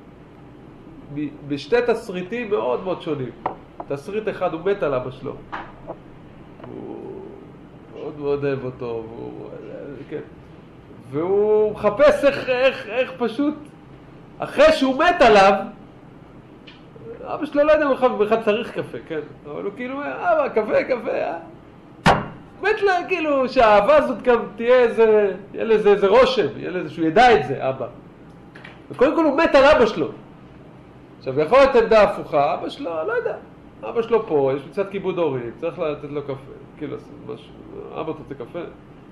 בשתי תסריטים מאוד מאוד שונים. תסריט אחד הוא מת על אבא שלו. הוא מאוד מאוד אוהב אותו, והוא... כן. והוא מחפש איך, איך, איך פשוט, אחרי שהוא מת עליו, אבא שלו לא יודע אם בכלל צריך קפה, כן? אבל הוא כאילו, אבא, קפה, קפה, אה? מת לה, כאילו, שהאהבה הזאת גם תהיה איזה, יהיה לזה איזה רושם, יהיה לזה, שהוא ידע את זה, אבא. וקודם כל הוא מת על אבא שלו. עכשיו, יכול להיות עמדה הפוכה, אבא שלו, לא יודע, אבא שלו פה, יש מצד כיבוד הורים, צריך לתת לו קפה, כאילו, משהו, אבא, אתה רוצה קפה?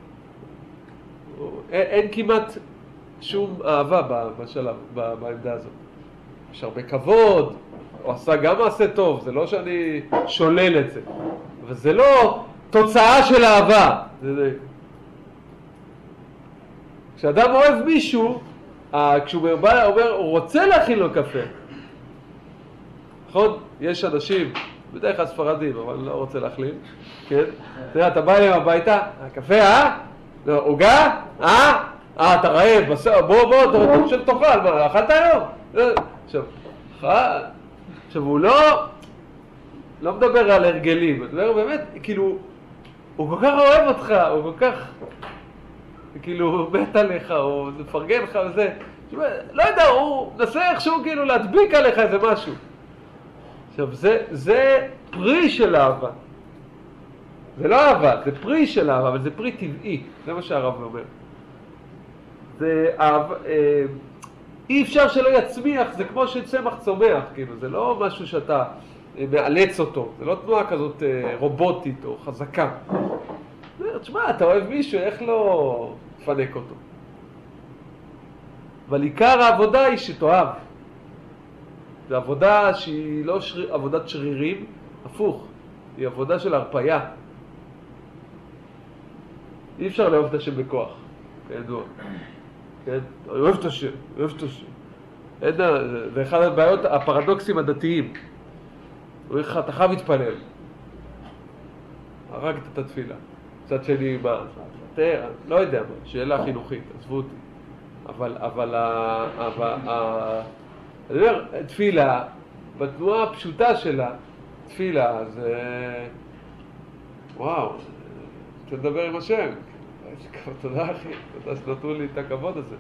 אין, אין כמעט שום אהבה בשלב, בעמדה הזאת. יש הרבה כבוד, הוא עשה גם מעשה טוב, זה לא שאני שולל את זה. אבל זה לא תוצאה של אהבה. זה, זה... כשאדם אוהב מישהו, כשהוא בא, אומר, הוא רוצה להכין לו קפה. נכון? יש אנשים, בדרך כלל ספרדים, אבל אני לא רוצה להכליל, כן? תראה, אתה בא אליהם הביתה, הקפה, אה? לא, עוגה? אה? אה, אתה רעב, בוא, בוא, אתה חושב תאכל, מה, אכלת היום? עכשיו, עכשיו, הוא לא, לא מדבר על הרגלים, הוא מדבר באמת, כאילו, הוא כל כך אוהב אותך, הוא כל כך, כאילו, הוא מת עליך, הוא מפרגן לך וזה, לא יודע, הוא מנסה איכשהו כאילו להדביק עליך איזה משהו. עכשיו, זה, זה פרי של אהבה. זה לא אהבה, זה פרי של אהבה, אבל זה פרי טבעי. זה מה שהרב אומר. זה אהבה, אה, אי אפשר שלא יצמיח, זה כמו שצמח צומח, כאילו, זה לא משהו שאתה אה, מאלץ אותו. זה לא תנועה כזאת אה, רובוטית או חזקה. תשמע, אתה אוהב מישהו, איך לא תפנק אותו? אבל עיקר העבודה היא שתאהב. זו עבודה שהיא לא שריר, עבודת שרירים, הפוך, היא עבודה של הרפאיה. אי אפשר לאהוב את השם בכוח, כידוע. כן? אני אוהב את השם, אוהב את השם. אין, זה אחד הבעיות, הפרדוקסים הדתיים. הוא אומר לך, אתה חייב להתפלל. הרגת את התפילה. קצת שני, מה? תראה, לא יודע מה, שאלה חינוכית, עזבו אותי. אבל, אבל, אבל, אני אומר, תפילה, בתנועה הפשוטה שלה, תפילה, זה... וואו, אתה מדבר עם השם. תודה אחי, תודה שנתנו לי את הכבוד הזה.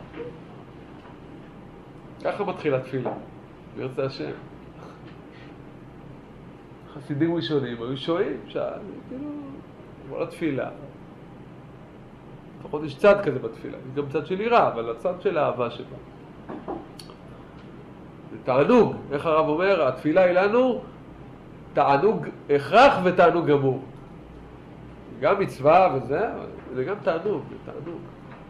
ככה מתחילה תפילה, ברצה השם. חסידים ראשונים היו שועים, שאלה, כאילו, כל התפילה. לפחות יש צד כזה בתפילה, יש גם צד של יראה, אבל הצד של האהבה שבה. זה תענוג, איך הרב אומר, התפילה היא לנו תענוג הכרח ותענוג גמור. גם מצווה וזה, זה גם תענוג, זה תענוג.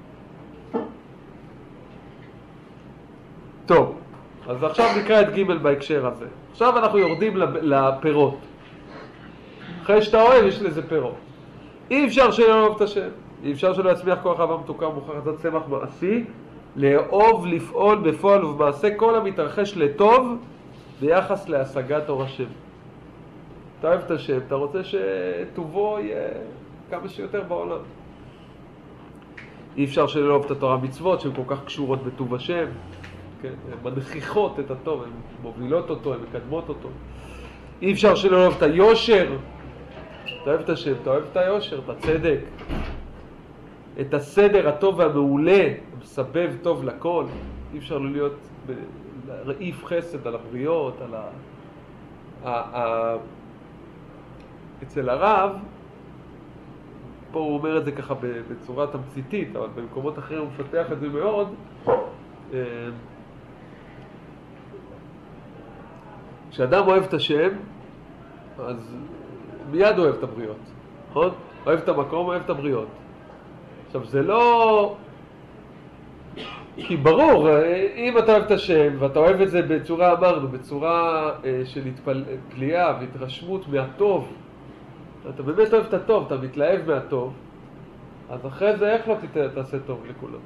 טוב, אז עכשיו נקרא את ג' בהקשר הזה. עכשיו אנחנו יורדים לפירות. אחרי שאתה אוהב, יש לזה פירות. אי אפשר שלא לאהוב את השם. אי אפשר שלא יצמיח כוח אהבה מתוקה מוכח את צמח מעשי, לאהוב, לפעול בפועל ובמעשה כל המתרחש לטוב ביחס להשגת אור השם. אתה אוהב את השם, אתה רוצה שטובו יהיה כמה שיותר בעולם. אי אפשר שלא לאהוב את התורה מצוות שהן כל כך קשורות בטוב השם, כן? הן מנכיחות את הטוב, הן מובילות אותו, הן מקדמות אותו. אי אפשר שלא לאהוב את היושר, אתה אוהב את השם, אתה אוהב את היושר, את הצדק, את הסדר הטוב והמעולה, מסבב טוב לכל. אי אפשר לא להיות רעיף חסד על הבריות, על ה... ה... ה... אצל הרב, פה הוא אומר את זה ככה בצורה תמציתית, אבל במקומות אחרים הוא מפתח את זה מאוד. כשאדם אוהב את השם, אז מיד אוהב את הבריות, נכון? אוהב את המקום, אוהב את הבריות. עכשיו, זה לא... כי ברור, אם אתה אוהב את השם, ואתה אוהב את זה בצורה, אמרנו, בצורה של פליאה והתרשמות מהטוב, אתה באמת אוהב את הטוב, אתה מתלהב מהטוב, אז אחרי זה איך לא תעשה טוב לכולם?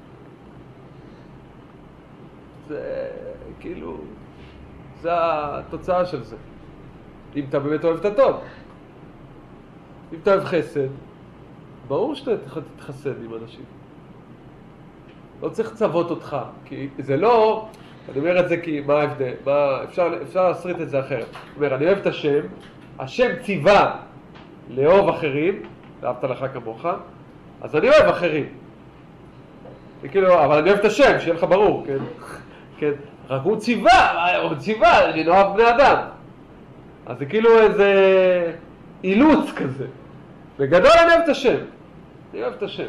זה כאילו, זה התוצאה של זה. אם אתה באמת אוהב את הטוב. אם אתה אוהב חסד, ברור שאתה תתחסד עם אנשים. לא צריך לצוות אותך, כי זה לא, אני אומר את זה כי מה ההבדל, מה, אפשר, אפשר להסריט את זה אחרת. זאת אומרת, אני אוהב את השם, השם ציווה לאהוב אחרים, ואהבת לך כמוך, אז אני אוהב אחרים. וכאילו, אבל אני אוהב את השם, שיהיה לך ברור, כן? כן? רק הוא ציווה, הוא ציווה, אני אוהב בני אדם. אז זה כאילו איזה אילוץ כזה. בגדול אני אוהב את השם. אני אוהב את השם.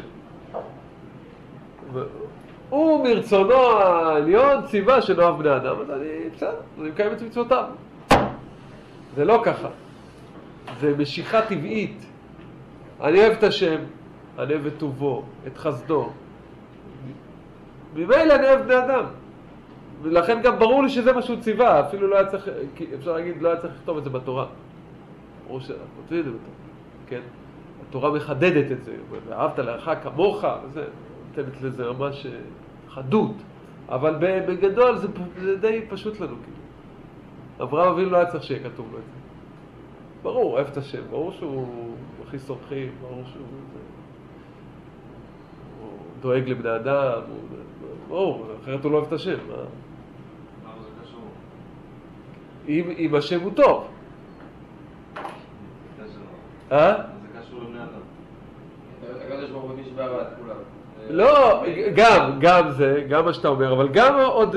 הוא מרצונו העליון ציווה שנאהב בני אדם, אז אני, בסדר, אני מקיים את מצוותיו. זה לא ככה. זה משיכה טבעית. אני אוהב את השם, אני אוהב את טובו, את חסדו. ממילא אני אוהב בני אדם. ולכן גם ברור לי שזה מה שהוא ציווה, אפילו לא היה צריך, אפשר להגיד, לא היה צריך לכתוב את זה בתורה. ברור שאנחנו כותבים את זה בתורה, כן? התורה מחדדת את זה, ואהבת לרעך כמוך, וזה, נותנת לזה ממש חדות, אבל בגדול זה, זה די פשוט לנו, כאילו. אברהם אבינו לא היה צריך שיהיה כתוב לו את זה. ברור, אוהב את השם, ברור שהוא הכי סומכים, ברור שהוא הוא דואג לבני אדם, הוא, ברור, אחרת הוא לא אוהב את השם. מה? למה זה קשור? אם, אם השם הוא טוב. זה קשור. אה? זה קשור לבני אדם. הקדוש ברוך הוא נשבע את כולם. לא, גם, גם זה, גם מה שאתה אומר, אבל גם עוד...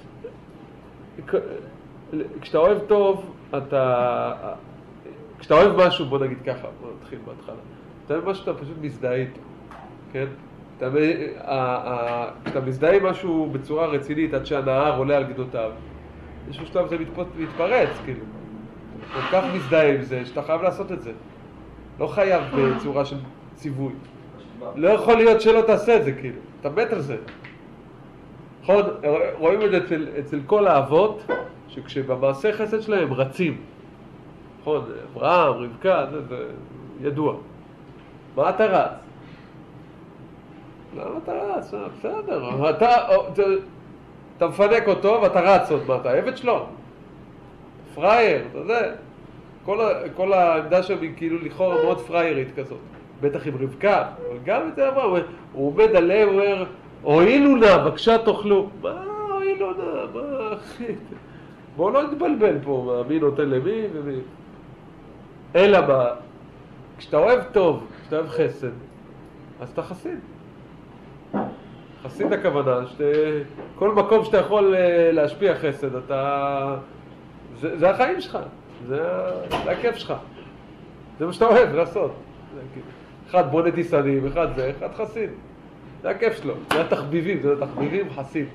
כשאתה אוהב טוב, אתה... כשאתה אוהב משהו, בוא נגיד ככה, בוא נתחיל בהתחלה. אתה אוהב משהו, אתה פשוט מזדהה איתו, כן? אתה, כשאתה מזדהה עם משהו בצורה רצינית, עד שהנהר עולה על גדותיו, איזשהו שלב זה מתפרץ, כאילו. כל כך מזדהה עם זה, שאתה חייב לעשות את זה. לא חייב בצורה של ציווי. לא יכול להיות שלא תעשה את זה, כאילו. אתה מת על זה. נכון, רואים את זה אצל, אצל כל האבות, שכשבמעשה חסד שלהם רצים. נכון, אברהם, רבקה, זה, זה ידוע. מה אתה רץ? למה אתה רץ? בסדר, אתה, אתה מפנק אותו ואתה רץ עוד מה, אתה עבד שלו? פרייר, אתה יודע. כל, כל העמדה שם היא כאילו לכאורה מאוד פריירית כזאת. בטח עם רבקה, אבל גם את זה אמר, הוא עומד עליהם, הוא אומר, הועילו נא, בבקשה תאכלו. מה הועילו נא? מה אחי? בואו לא נתבלבל פה, מה, מי נותן למי ומי. אלא מה, כשאתה אוהב טוב, כשאתה אוהב חסד, אז אתה חסיד. חסיד הכוונה, כל מקום שאתה יכול להשפיע חסד, אתה... זה, זה החיים שלך, זה, זה הכיף שלך. זה מה שאתה אוהב לעשות. אחד בונה טיסנים, אחד זה, אחד חסיד. זה הכיף שלו, זה התחביבים, זה התחביבים חסיד.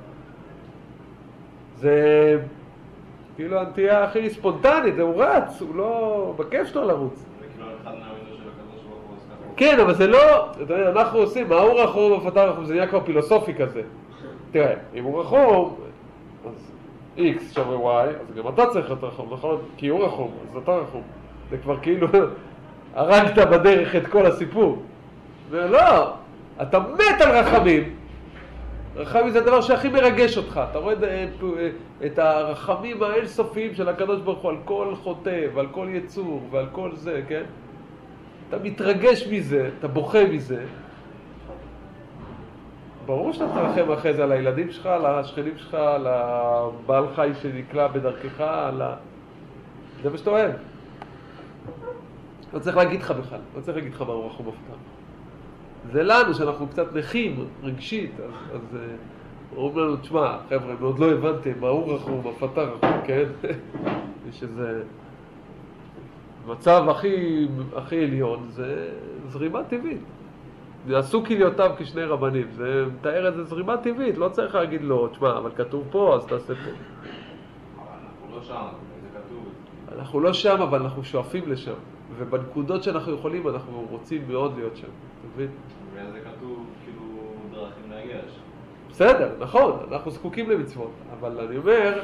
זה כאילו הנטייה הכי ספונטנית, זה הוא רץ, הוא לא... בכיף שלו לרוץ. זה כאילו אחד מהמידות של הקדוש ברוך הוא, אז ככה. כן, אבל זה לא... אתה יודע, אנחנו עושים, מה הוא רחום ופתר רחום, זה נהיה כבר פילוסופי כזה. תראה, אם הוא רחום, אז X שווה Y, אז גם אתה צריך להיות רחום, נכון? כי הוא רחום, אז אתה רחום. זה כבר כאילו... הרגת בדרך את כל הסיפור. ולא, אתה מת על רחמים. רחמים זה הדבר שהכי מרגש אותך. אתה רואה את הרחמים האינסופיים של הקדוש ברוך הוא על כל חוטא ועל כל יצור ועל כל זה, כן? אתה מתרגש מזה, אתה בוכה מזה. ברור שאתה תרחם אחרי זה על הילדים שלך, על השכנים שלך, על הבעל חי שנקלע בדרכך, על ה... זה מה שאתה אוהב. לא צריך להגיד לך בכלל, לא צריך להגיד לך מה הוא רחום ופתר. זה לנו שאנחנו קצת נחים רגשית, אז, אז אומרים לנו, תשמע, חבר'ה, מאוד לא הבנתם מה הוא רחום, הפתר רחום, כן? יש איזה מצב הכי, הכי עליון, זה זרימה טבעית. עשו כליותיו כשני רבנים, זה מתאר איזה זרימה טבעית, לא צריך להגיד לו, תשמע, אבל כתוב פה, אז תעשה פה. אבל אנחנו לא שם, זה כתוב. אנחנו לא שם, אבל אנחנו שואפים לשם. ובנקודות שאנחנו יכולים, אנחנו רוצים מאוד להיות שם. אתה מבין? וזה כתוב, כאילו, דרכים להגיע לשם. בסדר, נכון, אנחנו זקוקים למצוות. אבל אני אומר,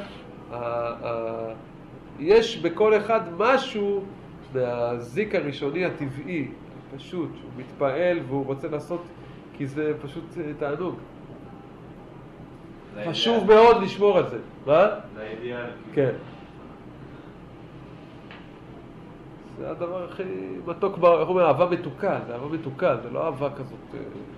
יש בכל אחד משהו מהזיק הראשוני הטבעי, פשוט, שהוא מתפעל והוא רוצה לעשות, כי זה פשוט תענוג. חשוב מאוד לשמור על זה. מה? זה האידיאל. כן. זה הדבר הכי מתוק, איך אומר, אהבה מתוקה, זה אהבה מתוקה, זה לא אהבה כזאת.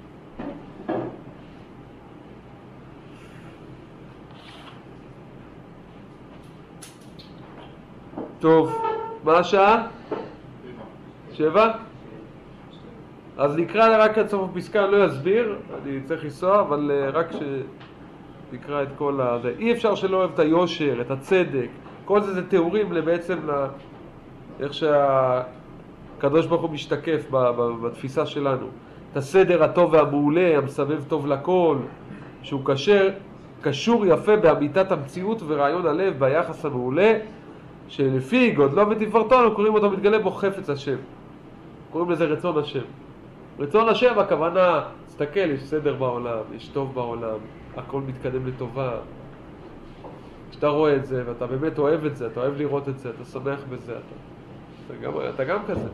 טוב, מה השעה? שבע? אז נקרא רק עד סוף הפסקה, אני לא אסביר, אני צריך לנסוע, אבל רק שנקרא את כל הזה. אי אפשר שלא אוהב את היושר, את הצדק, כל זה זה תיאורים בעצם ל... איך שהקדוש ברוך הוא משתקף בתפיסה שלנו. את הסדר הטוב והמעולה, המסבב טוב לכל, שהוא קשר, קשור יפה באמיתת המציאות ורעיון הלב ביחס המעולה, שלפי גודלו ותפארתו אנחנו קוראים אותו מתגלה בו חפץ השם. קוראים לזה רצון השם. רצון השם הכוונה, תסתכל, יש סדר בעולם, יש טוב בעולם, הכל מתקדם לטובה. כשאתה רואה את זה, ואתה באמת אוהב את זה, אתה אוהב לראות את זה, אתה שמח בזה, אתה, אתה, גם, אתה גם כזה.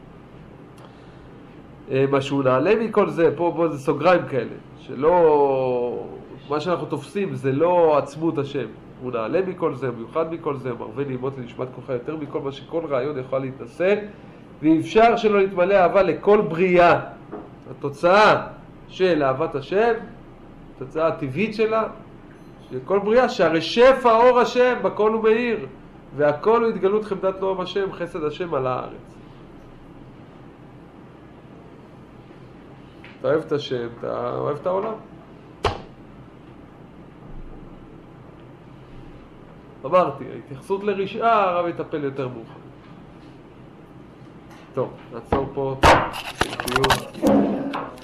משהו נעלה מכל זה, פה, פה זה סוגריים כאלה, שלא, מה שאנחנו תופסים זה לא עצמות השם, הוא נעלה מכל זה, מיוחד מכל זה, מרווה נעימות לנשמת כוחה יותר מכל מה שכל רעיון יכול להתנסה, ואי אפשר שלא להתמלא אהבה לכל בריאה. התוצאה של אהבת השם, התוצאה הטבעית שלה, של כל בריאה, שהרי שפע אור השם בכל הוא מאיר, והכל הוא התגלות חמדת נועם השם, חסד השם על הארץ. אתה אוהב את השם, אתה אוהב את העולם. אמרתי, ההתייחסות לרשעה, הרב יטפל יותר מאוחר. טוב, נעצור פה.